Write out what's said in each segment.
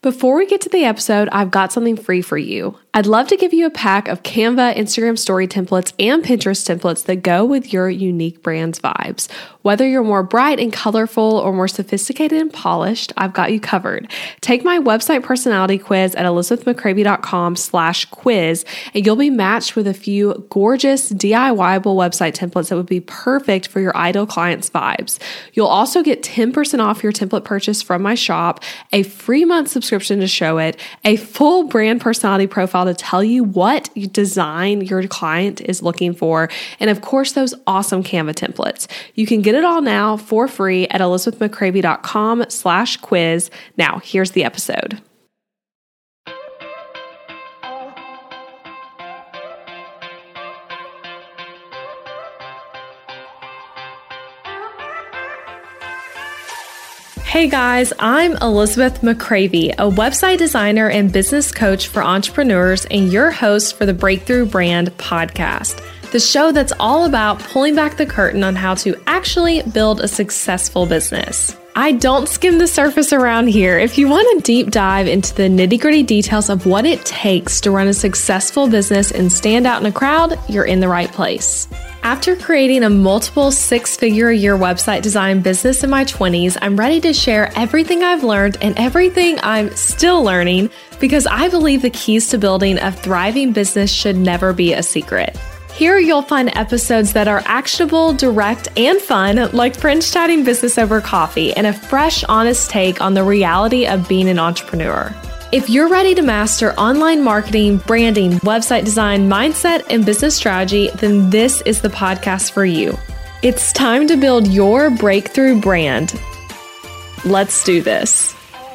Before we get to the episode, I've got something free for you. I'd love to give you a pack of Canva, Instagram story templates, and Pinterest templates that go with your unique brand's vibes. Whether you're more bright and colorful or more sophisticated and polished, I've got you covered. Take my website personality quiz at elizabethmccravy.com/quiz, and you'll be matched with a few gorgeous DIY-able website templates that would be perfect for your ideal client's vibes. You'll also get 10% off your template purchase from my shop, a free month subscription to show it, a full brand personality profile to tell you what design your client is looking for, and of course, those awesome Canva templates. You can get it all now for free at elizabethmccravy.com/quiz. Now, here's the episode. Hey guys, I'm Elizabeth McCravy, a website designer and business coach for entrepreneurs and your host for the Breakthrough Brand podcast, the show that's all about pulling back the curtain on how to actually build a successful business. I don't skim the surface around here. If you want a deep dive into the nitty-gritty details of what it takes to run a successful business and stand out in a crowd, you're in the right place. After creating a multiple six-figure-a-year website design business in my 20s, I'm ready to share everything I've learned and everything I'm still learning because I believe the keys to building a thriving business should never be a secret. Here you'll find episodes that are actionable, direct, and fun, like friends chatting business over coffee, and a fresh, honest take on the reality of being an entrepreneur. If you're ready to master online marketing, branding, website design, mindset, and business strategy, then this is the podcast for you. It's time to build your breakthrough brand. Let's do this.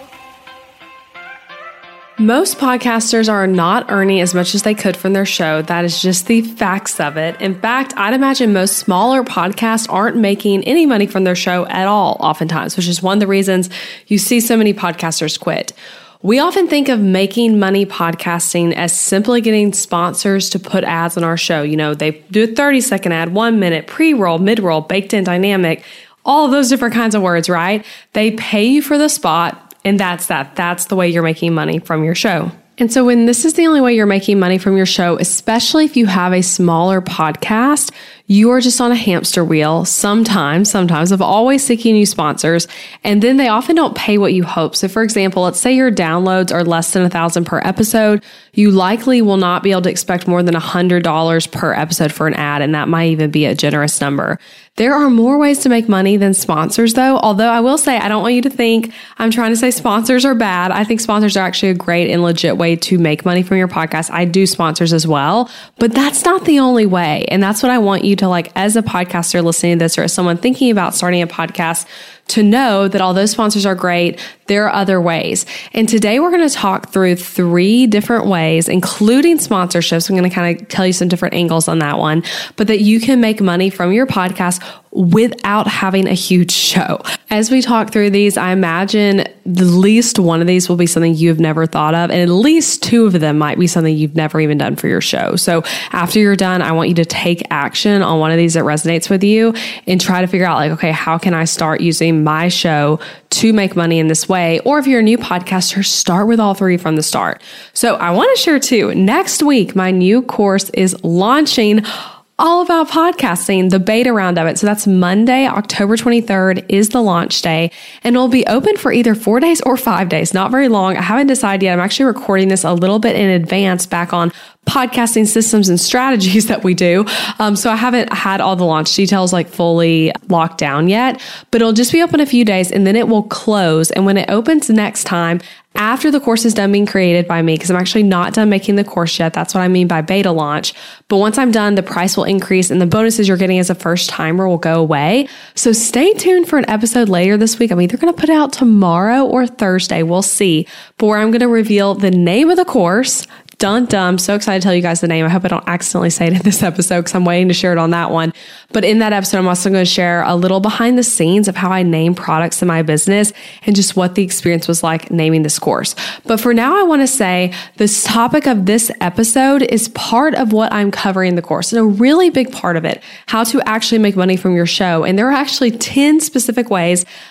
Most podcasters are not earning as much as they could from their show. That is just the facts of it. In fact, I'd imagine most smaller podcasts aren't making any money from their show at all, oftentimes, which is one of the reasons you see so many podcasters quit. We often think of making money podcasting as simply getting sponsors to put ads on our show. You know, they do a 30-second ad, 1 minute, pre-roll, mid-roll, baked in, dynamic, all of those different kinds of words, right? They pay you for the spot, and that's that. That's the way you're making money from your show. And so when this is the only way you're making money from your show, especially if you have a smaller podcast, you are just on a hamster wheel sometimes of always seeking new sponsors. And then they often don't pay what you hope. So for example, let's say your downloads are less than 1,000 per episode. You likely will not be able to expect more than $100 per episode for an ad. And that might even be a generous number. There are more ways to make money than sponsors though. Although I will say, I don't want you to think I'm trying to say sponsors are bad. I think sponsors are actually a great and legit way to make money from your podcast. I do sponsors as well, but that's not the only way. And that's what I want you to, like, as a podcaster listening to this, or as someone thinking about starting a podcast, to know that although sponsors are great, there are other ways. And today we're going to talk through 3 different ways, including sponsorships. I'm going to kind of tell you some different angles on that one, but that you can make money from your podcast without having a huge show. As we talk through these, I imagine at least one of these will be something you've never thought of, and at least 2 of them might be something you've never even done for your show. So after you're done, I want you to take action on one of these that resonates with you and try to figure out, like, okay, how can I start using my show to make money in this way? Or if you're a new podcaster, start with all 3 from the start. So I want to share too, next week, my new course is launching, all about podcasting, the beta round of it. So that's Monday, October 23rd is the launch day, and it'll be open for either 4 days or 5 days. Not very long. I haven't decided yet. I'm actually recording this a little bit in advance back on podcasting systems and strategies that we do. So I haven't had all the launch details like fully locked down yet, but it'll just be open a few days and then it will close. And when it opens next time, after the course is done being created by me, because I'm actually not done making the course yet. That's what I mean by beta launch. But once I'm done, the price will increase and the bonuses you're getting as a first timer will go away. So stay tuned for an episode later this week. I'm either going to put it out tomorrow or Thursday. We'll see. But where I'm going to reveal the name of the course. Dun dun. I'm so excited to tell you guys the name. I hope I don't accidentally say it in this episode because I'm waiting to share it on that one. But in that episode, I'm also going to share a little behind the scenes of how I name products in my business and just what the experience was like naming this course. But for now, I want to say this topic of this episode is part of what I'm covering in the course, and a really big part of it, how to actually make money from your show. And there are actually 10 specific ways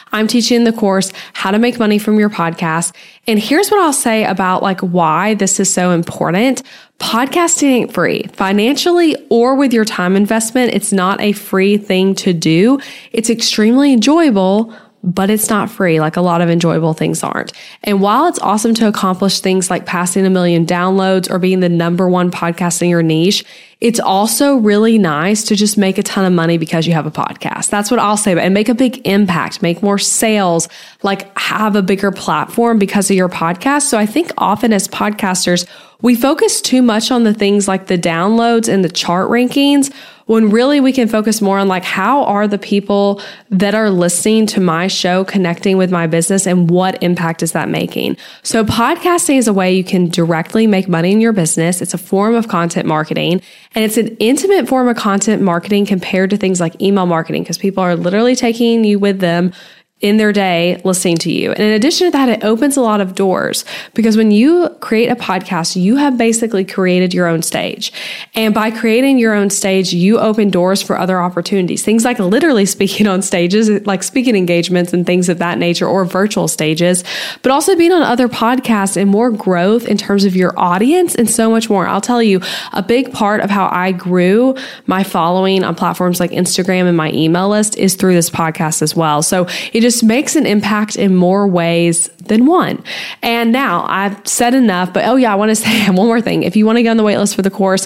I'm teaching in the course how to make money from your podcast. And here's what I'll say about like why this is so important. Podcasting ain't free. Financially or with your time investment, it's not a free thing to do. It's extremely enjoyable, but it's not free like a lot of enjoyable things aren't. And while it's awesome to accomplish things like passing 1 million downloads or being the number one podcast in your niche, it's also really nice to just make a ton of money because you have a podcast. That's what I'll say about it. And make a big impact, make more sales, like have a bigger platform because of your podcast. So I think often as podcasters, we focus too much on the things like the downloads and the chart rankings when really we can focus more on like, how are the people that are listening to my show connecting with my business and what impact is that making? So podcasting is a way you can directly make money in your business. It's a form of content marketing, and it's an intimate form of content marketing compared to things like email marketing because people are literally taking you with them in their day listening to you. And in addition to that, it opens a lot of doors because when you create a podcast, you have basically created your own stage. And by creating your own stage, you open doors for other opportunities. Things like literally speaking on stages, like speaking engagements and things of that nature, or virtual stages, but also being on other podcasts and more growth in terms of your audience and so much more. I'll tell you, a big part of how I grew my following on platforms like Instagram and my email list is through this podcast as well. So it just makes an impact in more ways than one. And now I've said enough, but I want to say one more thing. If you want to get on the waitlist for the course,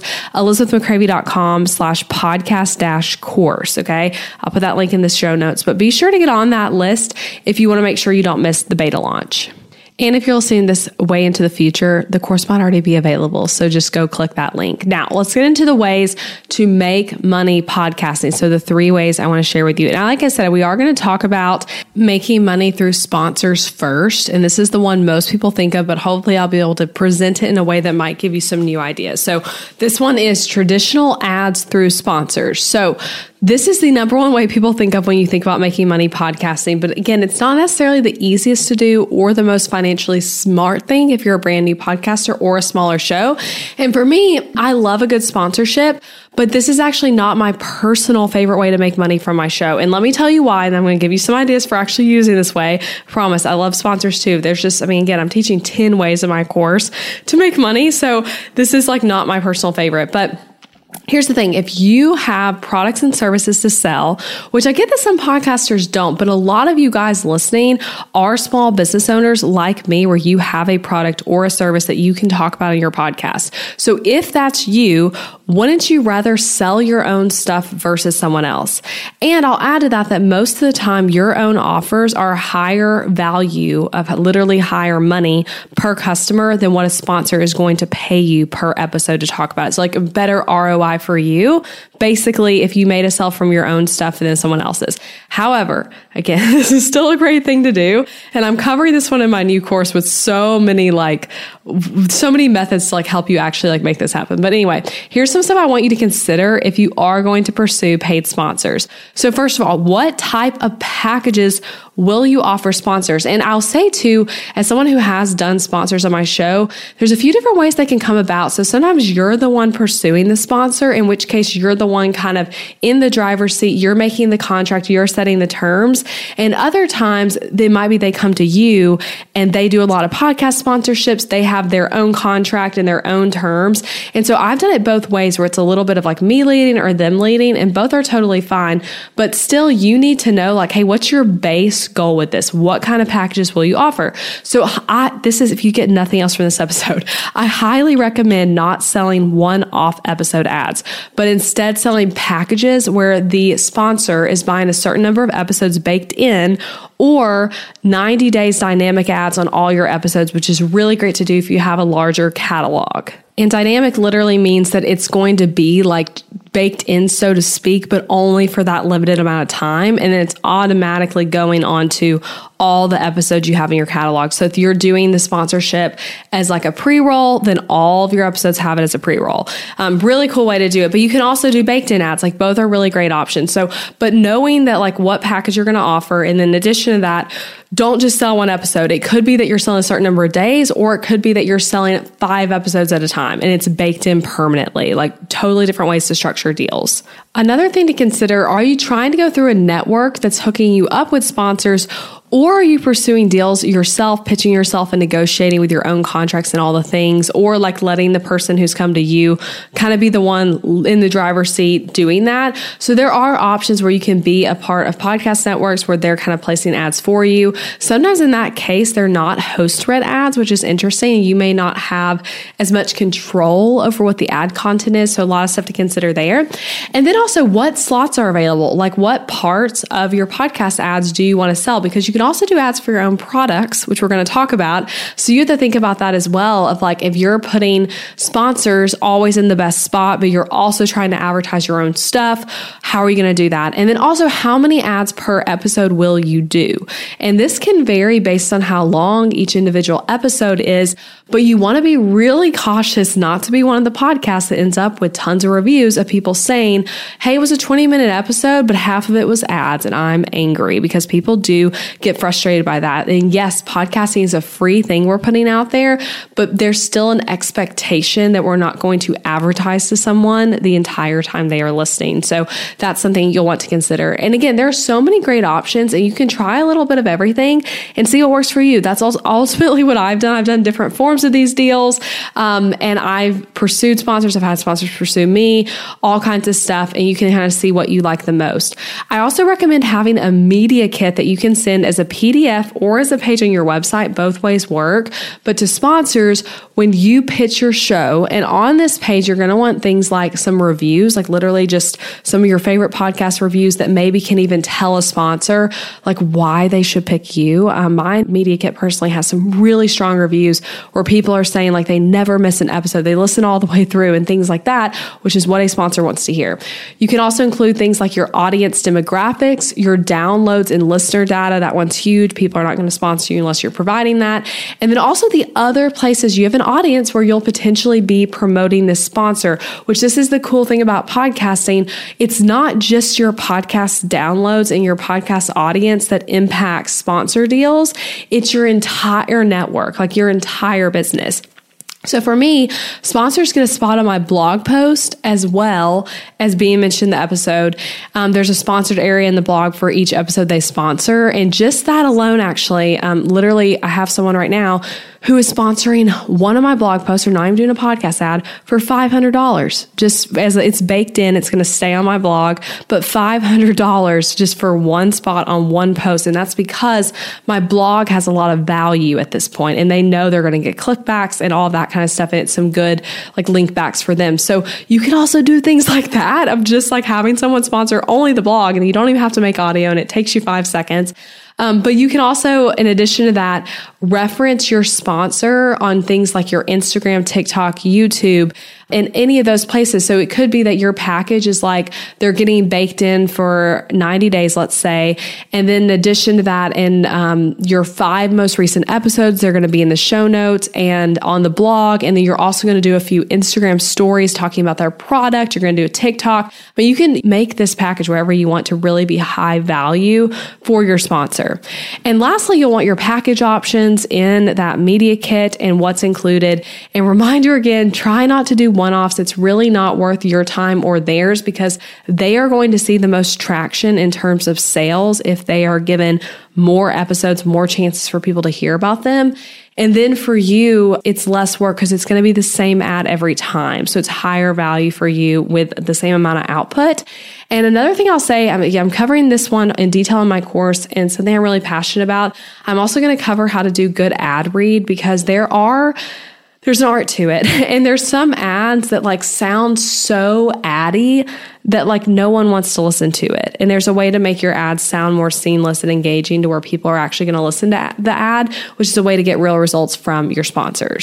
elizabethmccravy.com/podcast-course. Okay. I'll put that link in the show notes, but be sure to get on that list if you want to make sure you don't miss the beta launch. And if you're listening this way into the future, the course might already be available. So just go click that link. Now, let's get into the ways to make money podcasting. So the 3 ways I want to share with you. Now, like I said, we are going to talk about making money through sponsors first. And this is the one most people think of, but hopefully I'll be able to present it in a way that might give you some new ideas. So this one is traditional ads through sponsors. So this is the number one way people think of when you think about making money podcasting. But again, it's not necessarily the easiest to do or the most financially smart thing if you're a brand new podcaster or a smaller show. And for me, I love a good sponsorship, but this is actually not my personal favorite way to make money from my show. And let me tell you why, and I'm going to give you some ideas for actually using this way. I promise, I love sponsors too. There's just, again, I'm teaching 10 ways in my course to make money. So this is like not my personal favorite, but here's the thing. If you have products and services to sell, which I get that some podcasters don't, but a lot of you guys listening are small business owners like me, where you have a product or a service that you can talk about in your podcast. So if that's you, wouldn't you rather sell your own stuff versus someone else? And I'll add to that most of the time your own offers are higher value, of literally higher money per customer than what a sponsor is going to pay you per episode to talk about. It's like a better ROI for you, basically, if you made a sell from your own stuff than someone else's. However, again, this is still a great thing to do. And I'm covering this one in my new course with so many methods to help you actually make this happen. But anyway, here's some stuff I want you to consider if you are going to pursue paid sponsors. So first of all, what type of packages will you offer sponsors? And I'll say too, as someone who has done sponsors on my show, there's a few different ways they can come about. So sometimes you're the one pursuing the sponsor, in which case you're the one kind of in the driver's seat. You're making the contract, you're setting the terms. And other times they come to you and they do a lot of podcast sponsorships. They have their own contract and their own terms. And so I've done it both ways, where it's a little bit of me leading or them leading, and both are totally fine. But still, you need to know hey, what's your base goal with this? What kind of packages will you offer? So if you get nothing else from this episode, I highly recommend not selling one-off episode ads, but instead selling packages where the sponsor is buying a certain number of episodes baked in, or 90 days dynamic ads on all your episodes, which is really great to do if you have a larger catalog. And dynamic literally means that it's going to be baked in, so to speak, but only for that limited amount of time. And then it's automatically going on to all the episodes you have in your catalog. So if you're doing the sponsorship as like a pre-roll, then all of your episodes have it as a pre-roll. Really cool way to do it. But you can also do baked in ads. Like both are really great options. So, but knowing that like what package you're going to offer. And then in addition to that, don't just sell one episode. It could be that you're selling a certain number of days, or it could be that you're selling 5 episodes at a time and it's baked in permanently, like totally different ways to structure deals. Another thing to consider, are you trying to go through a network that's hooking you up with sponsors, or are you pursuing deals yourself, pitching yourself and negotiating with your own contracts and all the things, or like letting the person who's come to you kind of be the one in the driver's seat doing that? So there are options where you can be a part of podcast networks where they're kind of placing ads for you. Sometimes in that case, they're not host-read ads, which is interesting. You may not have as much control over what the ad content is. So a lot of stuff to consider there. And then also what slots are available, like what parts of your podcast ads do you want to sell? Because you can also do ads for your own products, which we're going to talk about. So you have to think about that as well, of like if you're putting sponsors always in the best spot, but you're also trying to advertise your own stuff, how are you going to do that? And then also how many ads per episode will you do? And this can vary based on how long each individual episode is, but you want to be really cautious not to be one of the podcasts that ends up with tons of reviews of people saying, hey, it was a 20-minute episode, but half of it was ads. And I'm angry because people do get frustrated by that. And yes, podcasting is a free thing we're putting out there, but there's still an expectation that we're not going to advertise to someone the entire time they are listening. So that's something you'll want to consider. And again, there are so many great options and you can try a little bit of everything and see what works for you. That's ultimately what I've done. I've done different forms of these deals. And I've pursued sponsors. I've had sponsors pursue me, all kinds of stuff. And you can kind of see what you like the most. I also recommend having a media kit that you can send as a PDF or as a page on your website. Both ways work. But to sponsors, when you pitch your show, and on this page, you're going to want things like some reviews, like literally just some of your favorite podcast reviews that maybe can even tell a sponsor like why they should pick you. My media kit personally has some really strong reviews where people are saying like they never miss an episode. They listen all the way through and things like that, which is what a sponsor wants to hear. You can also include things like your audience demographics, your downloads and listener data. That one's huge. People are not going to sponsor you unless you're providing that. And then also the other places you have an audience where you'll potentially be promoting this sponsor, which this is the cool thing about podcasting. It's not just your podcast downloads and your podcast audience that impacts sponsor deals. It's your entire network, like your entire business. So for me, sponsors get a spot on my blog post as well as being mentioned in the episode. There's a sponsored area in the blog for each episode they sponsor. And just that alone, actually, literally, I have someone right now who is sponsoring one of my blog posts, or not even doing a podcast ad, for $500. Just as it's baked in, it's going to stay on my blog, but $500 just for one spot on one post. And that's because my blog has a lot of value at this point, and they know they're going to get clickbacks and all that kind of stuff. And it's some good like link backs for them. So you can also do things like that of just like having someone sponsor only the blog, and you don't even have to make audio, and it takes you 5 seconds. But you can also, in addition to that, reference your sponsor on things like your Instagram, TikTok, YouTube, and any of those places. So it could be that your package is like they're getting baked in for 90 days, let's say. And then in addition to that, in your 5 most recent episodes, they're going to be in the show notes and on the blog. And then you're also going to do a few Instagram stories talking about their product. You're going to do a TikTok, but you can make this package wherever you want to really be high value for your sponsor. And lastly, you'll want your package options in that media kit and what's included. And reminder again, try not to do one-offs. It's really not worth your time or theirs, because they are going to see the most traction in terms of sales if they are given more episodes, more chances for people to hear about them. And then for you, it's less work because it's going to be the same ad every time. So it's higher value for you with the same amount of output. And another thing I'll say, I'm covering this one in detail in my course, and something I'm really passionate about. I'm also going to cover how to do good ad read, because there's an art to it. And there's some ads that like sound so addy that like no one wants to listen to it. And there's a way to make your ads sound more seamless and engaging to where people are actually going to listen to the ad, which is a way to get real results from your sponsors.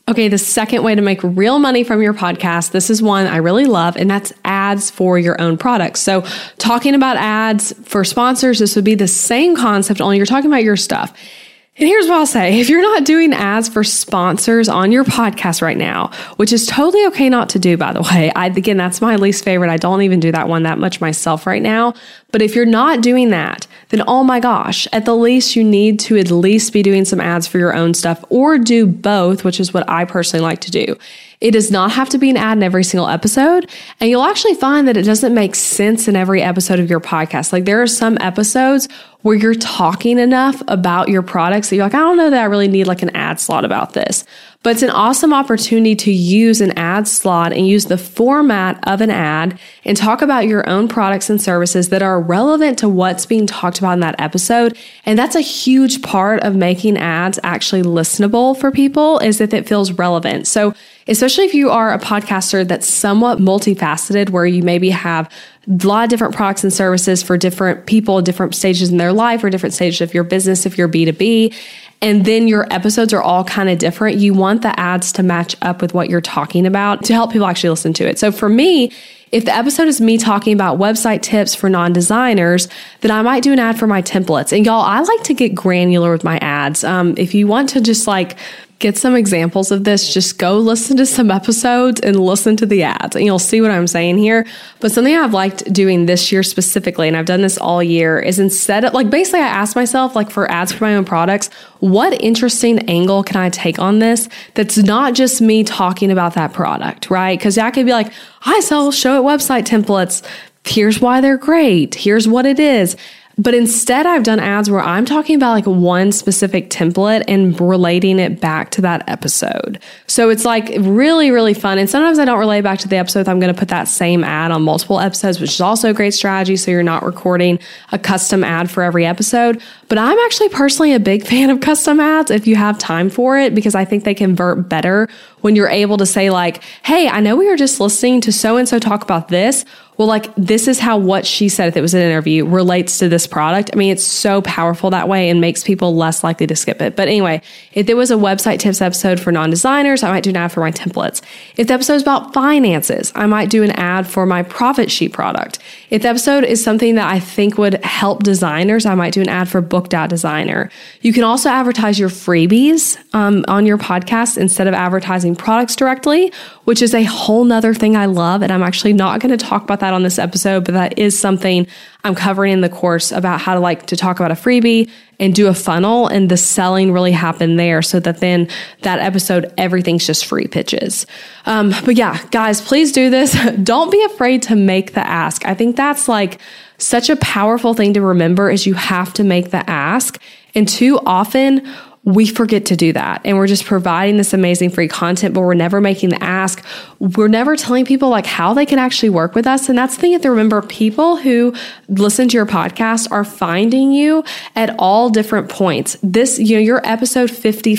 Okay, the second way to make real money from your podcast, this is one I really love, and that's ads for your own products. So talking about ads for sponsors, this would be the same concept, only you're talking about your stuff. And here's what I'll say. If you're not doing ads for sponsors on your podcast right now, which is totally okay not to do, by the way. Again, that's my least favorite. I don't even do that one that much myself right now. But if you're not doing that, then oh my gosh, at the least you need to at least be doing some ads for your own stuff, or do both, which is what I personally like to do. It does not have to be an ad in every single episode. And you'll actually find that it doesn't make sense in every episode of your podcast. Like there are some episodes where you're talking enough about your products that you're like, I don't know that I really need like an ad slot about this. But it's an awesome opportunity to use an ad slot and use the format of an ad and talk about your own products and services that are relevant to what's being talked about in that episode. And that's a huge part of making ads actually listenable for people, is that it feels relevant. So especially if you are a podcaster that's somewhat multifaceted, where you maybe have a lot of different products and services for different people, different stages in their life, or different stages of your business if you're B2B, and then your episodes are all kind of different, you want the ads to match up with what you're talking about to help people actually listen to it. So for me, if the episode is me talking about website tips for non-designers, then I might do an ad for my templates. And y'all, I like to get granular with my ads. If you want to just like get some examples of this, just go listen to some episodes and listen to the ads, and you'll see what I'm saying here. But something I've liked doing this year specifically, and I've done this all year, is instead of like, basically I ask myself, like for ads for my own products, what interesting angle can I take on this that's not just me talking about that product, right? Because I could be like, I sell Showit website templates. Here's why they're great. Here's what it is. But instead, I've done ads where I'm talking about like one specific template and relating it back to that episode. So it's like really, really fun. And sometimes I don't relate back to the episode. I'm going to put that same ad on multiple episodes, which is also a great strategy. So you're not recording a custom ad for every episode. But I'm actually personally a big fan of custom ads if you have time for it, because I think they convert better when you're able to say like, hey, I know we were just listening to so-and-so talk about this. Well, like this is how what she said, if it was an interview, relates to this product. I mean, it's so powerful that way and makes people less likely to skip it. But anyway, if there was a website tips episode for non-designers, I might do an ad for my templates. If the episode is about finances, I might do an ad for my profit sheet product. If the episode is something that I think would help designers, I might do an ad for Booked Out Designer. You can also advertise your freebies on your podcast instead of advertising products directly, which is a whole nother thing I love. And I'm actually not going to talk about that on this episode, but that is something I'm covering in the course about how to talk about a freebie and do a funnel, and the selling really happen there, so that then that episode, everything's just free pitches. But yeah, guys, please do this. Don't be afraid to make the ask. I think that's like such a powerful thing to remember, is you have to make the ask. And too often we forget to do that. And we're just providing this amazing free content, but we're never making the ask. We're never telling people like how they can actually work with us. And that's the thing you have to remember. People who listen to your podcast are finding you at all different points. This, your episode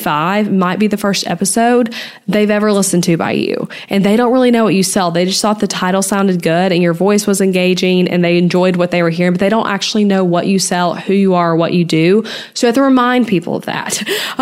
55 might be the first episode they've ever listened to by you. And they don't really know what you sell. They just thought the title sounded good and your voice was engaging and they enjoyed what they were hearing, but they don't actually know what you sell, who you are, what you do. So you have to remind people of that.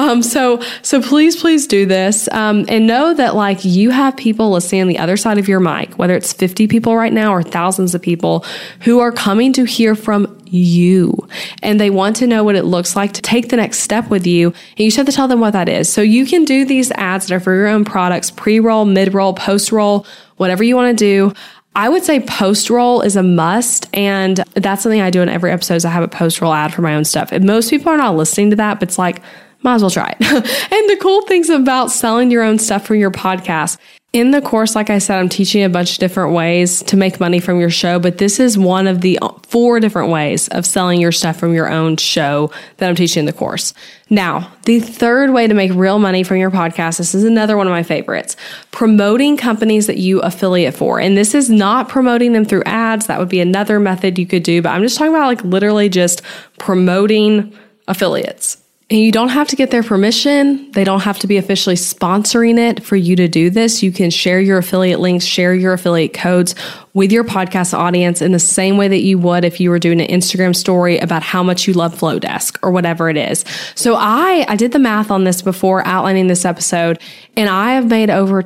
So please do this. And know that like you have people listening on the other side of your mic, whether it's 50 people right now or thousands of people who are coming to hear from you. And they want to know what it looks like to take the next step with you. And you just have to tell them what that is. So you can do these ads that are for your own products, pre-roll, mid-roll, post-roll, whatever you want to do. I would say post-roll is a must, and that's something I do in every episode is I have a post-roll ad for my own stuff. And most people are not listening to that, but it's like, might as well try it. And the cool things about selling your own stuff from your podcast, in the course, like I said, I'm teaching a bunch of different ways to make money from your show, but this is one of the 4 different ways of selling your stuff from your own show that I'm teaching in the course. Now, the third way to make real money from your podcast, this is another one of my favorites, promoting companies that you affiliate for. And this is not promoting them through ads. That would be another method you could do, but I'm just talking about like literally just promoting affiliates. And you don't have to get their permission. They don't have to be officially sponsoring it for you to do this. You can share your affiliate links, share your affiliate codes with your podcast audience in the same way that you would if you were doing an Instagram story about how much you love Flowdesk or whatever it is. So I did the math on this before outlining this episode, and I have made over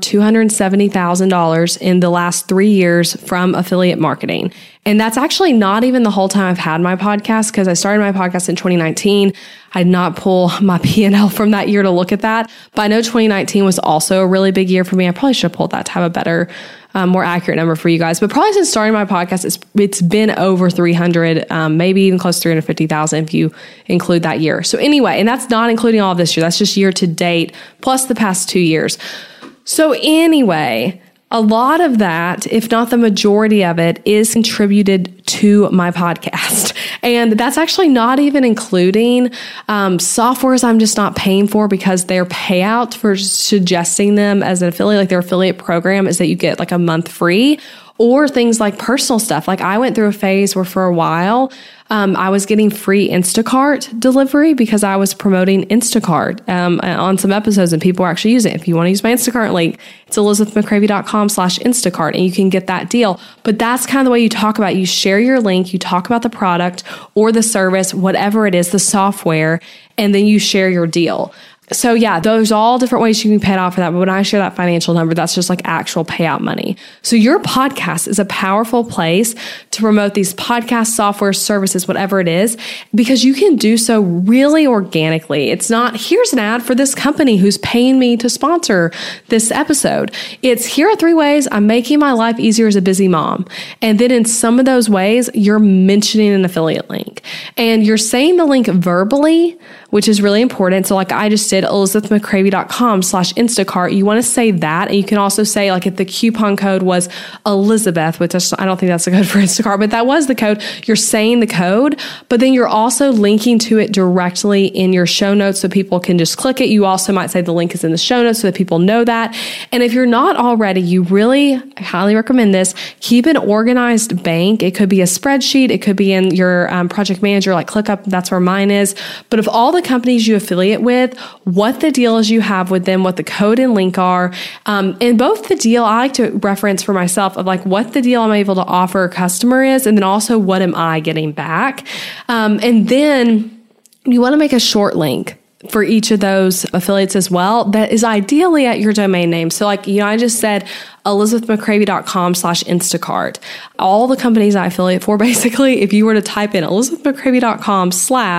$270,000 in the last 3 years from affiliate marketing. And that's actually not even the whole time I've had my podcast, because I started my podcast in 2019. I did not pull my P&L from that year to look at that. But I know 2019 was also a really big year for me. I probably should have pulled that to have a better, more accurate number for you guys. But probably since starting my podcast, it's been over 300, maybe even close to 350,000 if you include that year. So anyway, and that's not including all of this year. That's just year to date plus the past 2 years. So anyway, a lot of that, if not the majority of it, is contributed to my podcast. And that's actually not even including softwares I'm just not paying for, because their payout for suggesting them as an affiliate, like their affiliate program, is that you get like a month free, or things like personal stuff. Like I went through a phase where for a while, I was getting free Instacart delivery because I was promoting Instacart on some episodes, and people were actually using it. If you want to use my Instacart link, it's elizabethmccravy.com/Instacart, and you can get that deal. But that's kind of the way you talk about it. You share your link, you talk about the product or the service, whatever it is, the software, and then you share your deal. So yeah, those are all different ways you can pay it out for that. But when I share that financial number, that's just like actual payout money. So your podcast is a powerful place to promote these podcast software services, whatever it is, because you can do so really organically. It's not, here's an ad for this company who's paying me to sponsor this episode. It's, here are 3 ways I'm making my life easier as a busy mom. And then in some of those ways, you're mentioning an affiliate link and you're saying the link verbally, which is really important. So like I just did, elizabethmccravy.com/Instacart. You want to say that. And you can also say, like, if the coupon code was Elizabeth, which I don't think that's the code for Instacart, but that was the code. You're saying the code, but then you're also linking to it directly in your show notes so people can just click it. You also might say the link is in the show notes so that people know that. And if you're not already, you really, I highly recommend this. Keep an organized bank. It could be a spreadsheet. It could be in your project manager, like ClickUp. That's where mine is. But if all the companies you affiliate with, what the deal is you have with them, what the code and link are, and both the deal, I like to reference for myself of like what the deal I'm able to offer a customer is, and then also what am I getting back. And then you want to make a short link for each of those affiliates as well that is ideally at your domain name. So like, I just said elizabethmccravy.com/Instacart. All the companies I affiliate for, basically, if you were to type in elizabethmccravy.com/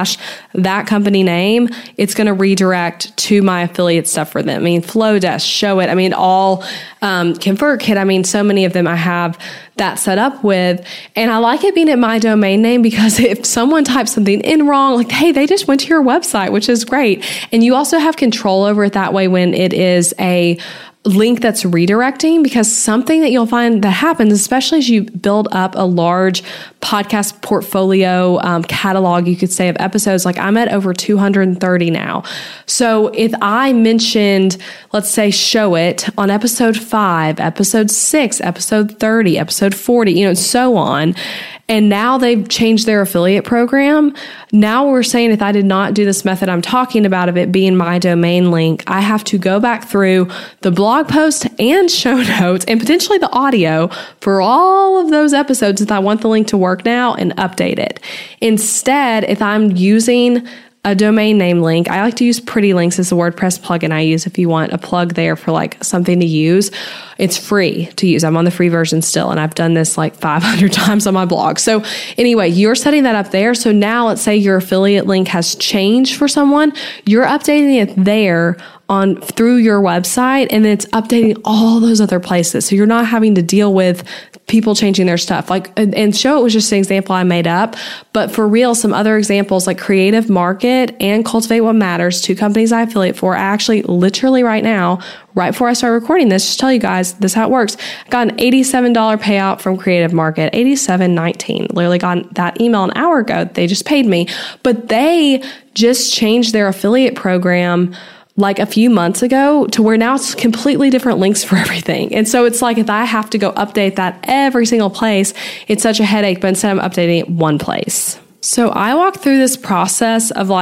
that company name, it's going to redirect to my affiliate stuff for them. I mean, Flowdesk, Showit, I mean, all ConvertKit. I mean, so many of them I have that set up with. And I like it being at my domain name because if someone types something in wrong, like, hey, they just went to your website, which is great. And you also have control over it that way when it is a link that's redirecting, because something that you'll find that happens, especially as you build up a large podcast portfolio catalog, you could say, of episodes. Like I'm at over 230 now. So if I mentioned, let's say, Showit on episode 5, episode 6, episode 30, episode 40, so on, and now they've changed their affiliate program. Now we're saying if I did not do this method I'm talking about of it being my domain link, I have to go back through the blog post and show notes and potentially the audio for all of those episodes if I want the link to work now and update it. Instead, if I'm using a domain name link, I like to use Pretty Links as the WordPress plugin I use if you want a plug there for like something to use. It's free to use. I'm on the free version still, and I've done this like 500 times on my blog. So anyway, you're setting that up there. So now let's say your affiliate link has changed for someone. You're updating it there through your website, and then it's updating all those other places. So you're not having to deal with people changing their stuff. Like, and Showit was just an example I made up, but for real, some other examples like Creative Market and Cultivate What Matters, 2 companies I affiliate for. I actually literally right now, right before I started recording this, just tell you guys this is how it works. I got an $87 payout from Creative Market, $87.19. Literally got that email an hour ago. They just paid me, but they just changed their affiliate program like a few months ago to where now it's completely different links for everything. And so it's like if I have to go update that every single place, it's such a headache, but instead I'm updating it one place. So I walk through this process of like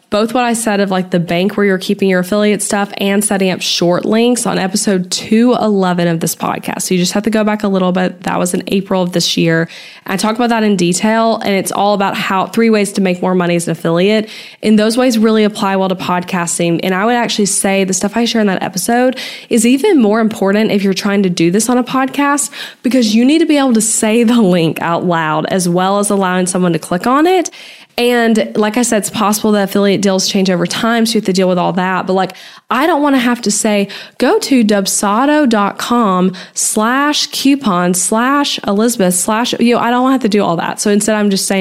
both what I said of like the bank where you're keeping your affiliate stuff and setting up short links on episode 211 of this podcast. So you just have to go back a little bit. That was in April of this year. I talk about that in detail, and it's all about 3 ways to make more money as an affiliate. And those ways really apply well to podcasting. And I would actually say the stuff I share in that episode is even more important if you're trying to do this on a podcast, because you need to be able to say the link out loud as well as allowing someone to click on it. And like I said, it's possible that affiliate deals change over time, so you have to deal with all that. But like, I don't want to have to say, go to dubsado.com/coupon/Elizabeth/ I don't want to have to do all that. So instead, I'm just saying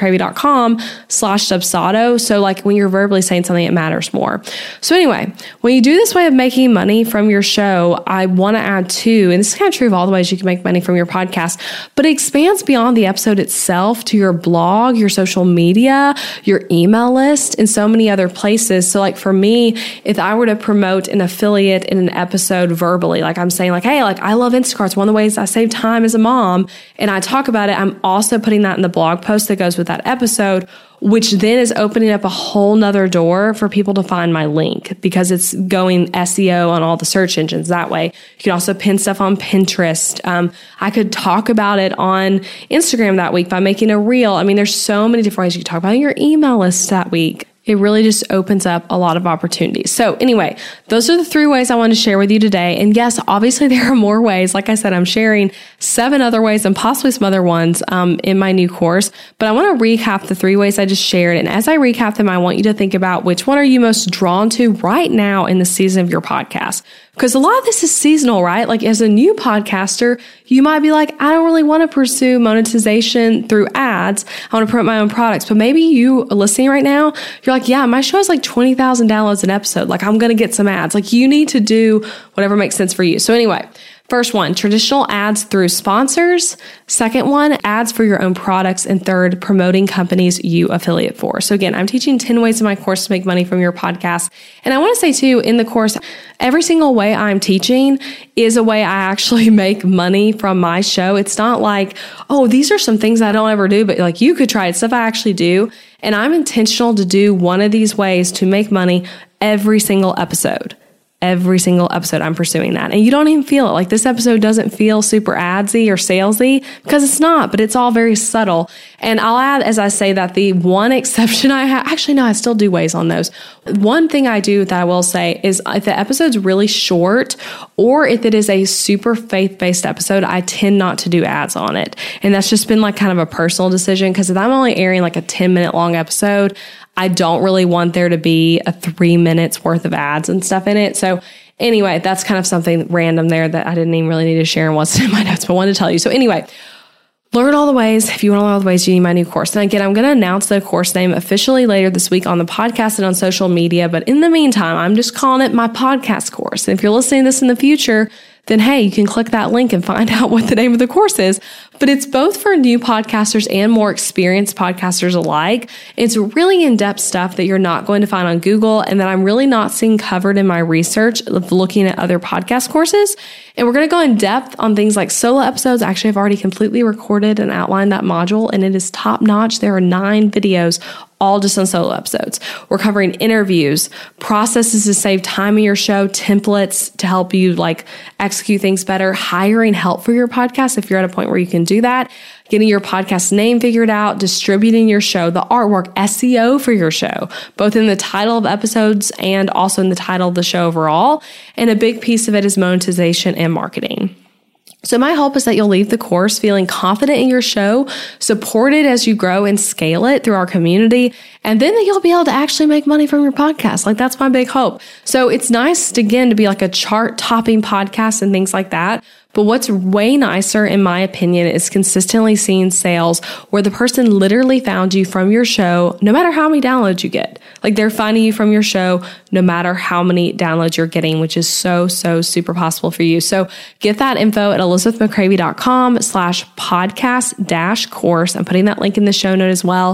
elizabethmccravy.com/dubsado. So like when you're verbally saying something, it matters more. So anyway, when you do this way of making money from your show, I want to add too, and this is kind of true of all the ways you can make money from your podcast, but it expands beyond the episode itself to your blog, your social media, your email list, and so many other places. So like for me, if I were to promote an affiliate in an episode verbally, like I'm saying like, hey, like I love Instacart. It's one of the ways I save time as a mom. And I talk about it. I'm also putting that in the blog post that goes with that episode, which then is opening up a whole nother door for people to find my link because it's going SEO on all the search engines that way. You can also pin stuff on Pinterest. I could talk about it on Instagram that week by making a reel. I mean, there's so many different ways you can talk about your email list that week. It really just opens up a lot of opportunities. So anyway, those are the 3 ways I want to share with you today. And yes, obviously there are more ways. Like I said, I'm sharing 7 other ways and possibly some other ones in my new course. But I want to recap the 3 ways I just shared. And as I recap them, I want you to think about which one are you most drawn to right now in the season of your podcast. Because a lot of this is seasonal, right? Like as a new podcaster, you might be like, I don't really want to pursue monetization through ads. I want to promote my own products. But maybe you listening right now, you're like, yeah, my show has like 20,000 downloads an episode. Like I'm going to get some ads. Like you need to do whatever makes sense for you. So anyway, first one, traditional ads through sponsors. Second one, ads for your own products. And third, promoting companies you affiliate for. So again, I'm teaching 10 ways in my course to make money from your podcast. And I want to say too, in the course, every single way I'm teaching is a way I actually make money from my show. It's not like, oh, these are some things I don't ever do, but like you could try it. Stuff I actually do. And I'm intentional to do one of these ways to make money every single episode. Every single episode, I'm pursuing that. And you don't even feel it. Like this episode doesn't feel super adsy or salesy because it's not, but it's all very subtle. And I'll add, as I say that, the one exception I have, actually, no, I still do ways on those. One thing I do that I will say is if the episode's really short or if it is a super faith-based episode, I tend not to do ads on it. And that's just been like kind of a personal decision because if I'm only airing like a 10-minute long episode, I don't really want there to be a 3 minutes worth of ads and stuff in it. So anyway, that's kind of something random there that I didn't even really need to share and wasn't in my notes, but I wanted to tell you. So anyway, learn all the ways. If you want to learn all the ways, you need my new course. And again, I'm going to announce the course name officially later this week on the podcast and on social media. But in the meantime, I'm just calling it my podcast course. And if you're listening to this in the future, then hey, you can click that link and find out what the name of the course is. But it's both for new podcasters and more experienced podcasters alike. It's really in-depth stuff that you're not going to find on Google and that I'm really not seeing covered in my research of looking at other podcast courses. And we're going to go in depth on things like solo episodes. Actually, I've already completely recorded and outlined that module, and it is top notch. There are 9 videos all just on solo episodes. We're covering interviews, processes to save time in your show, templates to help you like execute things better, hiring help for your podcast if you're at a point where you can do that, getting your podcast name figured out, distributing your show, the artwork, SEO for your show, both in the title of episodes and also in the title of the show overall. And a big piece of it is monetization and marketing. So my hope is that you'll leave the course feeling confident in your show, supported as you grow and scale it through our community, and then that you'll be able to actually make money from your podcast. Like that's my big hope. So it's nice again to be like a chart-topping podcast and things like that. But what's way nicer, in my opinion, is consistently seeing sales where the person literally found you from your show, no matter how many downloads you get. Like they're finding you from your show, no matter how many downloads you're getting, which is so super possible for you. So get that info at elizabethmccravy.com/podcast-course. I'm putting that link in the show note as well.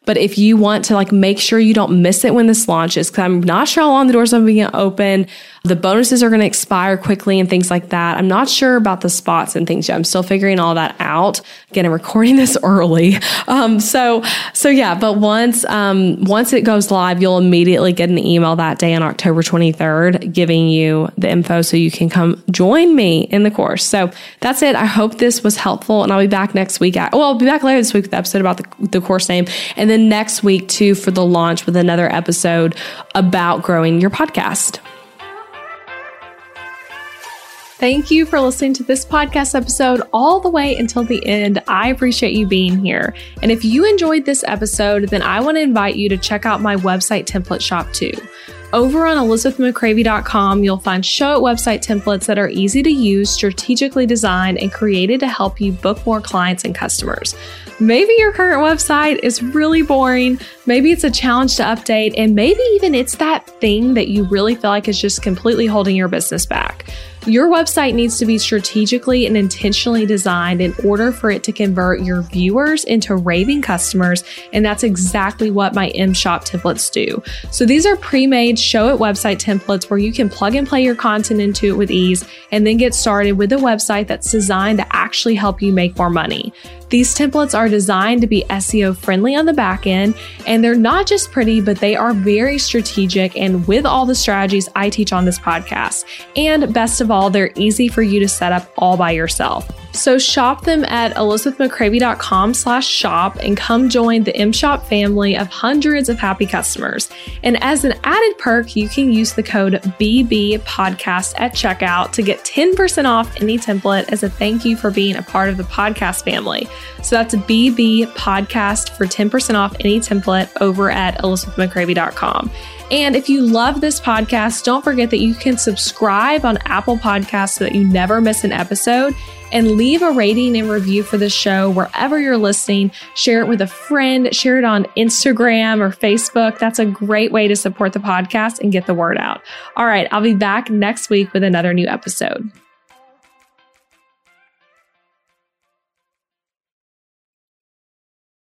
But if you want to make sure you don't miss it when this launches, because I'm not sure how long the doors are going to open. The bonuses are going to expire quickly and things like that. I'm not sure about the spots and things yet. I'm still figuring all that out. Again, I'm recording this early. So yeah, but once it goes live, you'll immediately get an email that day on October 23rd, giving you the info so you can come join me in the course. So that's it. I hope this was helpful, and I'll be back next week. I'll be back later this week with the episode about the course name, and then next week too for the launch with another episode about growing your podcast. Thank you for listening to this podcast episode all the way until the end. I appreciate you being here. And if you enjoyed this episode, then I want to invite you to check out my website template shop too. Over on ElizabethMcCravy.com, you'll find Showit website templates that are easy to use, strategically designed, and created to help you book more clients and customers. Maybe your current website is really boring. Maybe it's a challenge to update, and maybe even it's that thing that you really feel like is just completely holding your business back. Your website needs to be strategically and intentionally designed in order for it to convert your viewers into raving customers, and that's exactly what my M-Shop templates do. So these are pre-made Showit website templates where you can plug and play your content into it with ease and then get started with a website that's designed to actually help you make more money. These templates are designed to be SEO friendly on the back end, and they're not just pretty, but they are very strategic and with all the strategies I teach on this podcast. And best of all, they're easy for you to set up all by yourself. So shop them at ElizabethMcCravy.com/shop and come join the M-Shop family of hundreds of happy customers. And as an added perk, you can use the code BBPodcast at checkout to get 10% off any template as a thank you for being a part of the podcast family. So that's BB Podcast for 10% off any template over at ElizabethMcCravy.com. And if you love this podcast, don't forget that you can subscribe on Apple Podcasts so that you never miss an episode, and leave a rating and review for the show wherever you're listening. Share it with a friend, share it on Instagram or Facebook. That's a great way to support the podcast and get the word out. All right, I'll be back next week with another new episode.